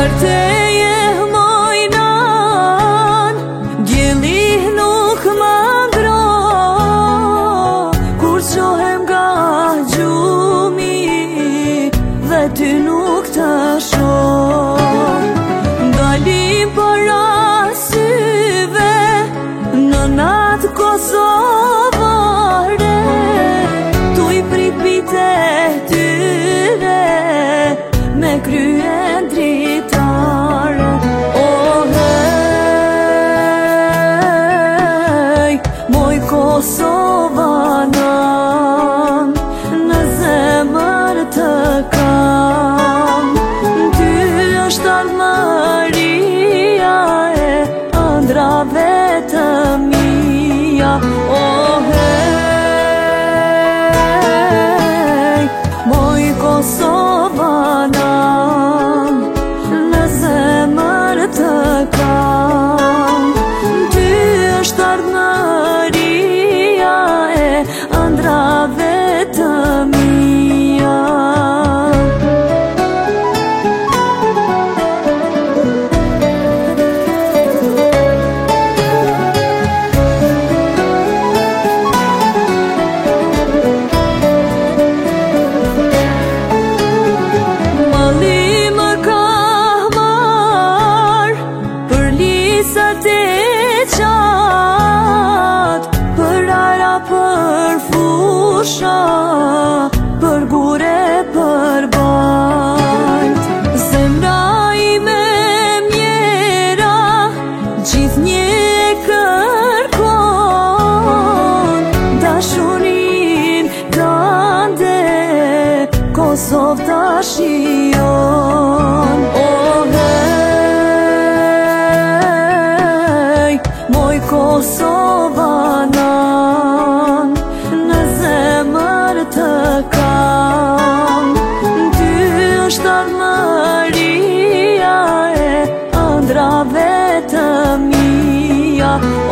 teje mojnan, djeli nuk më ngro, kur qohem nga gjumi dhe ty nuk të shoh. Dalim para syve në natë kosovare, tu i prit pite tyre me kryen dritare. O hej, moj Kosovanan, në zemër të kam. Ty është armëria e ëndrave të mia. O hej, moj Kosovanan, në zemër të kam. Ty është ardhmëria e ëndrave të mia. Për fusha, për gure, për bajt, zemra ime mjera gjithnjë kërkon, dashurin tande Kosovë ta shijon. O hej, moj Kosovanan, në zemër të kam. Ty është armëria e ëndrave të mia.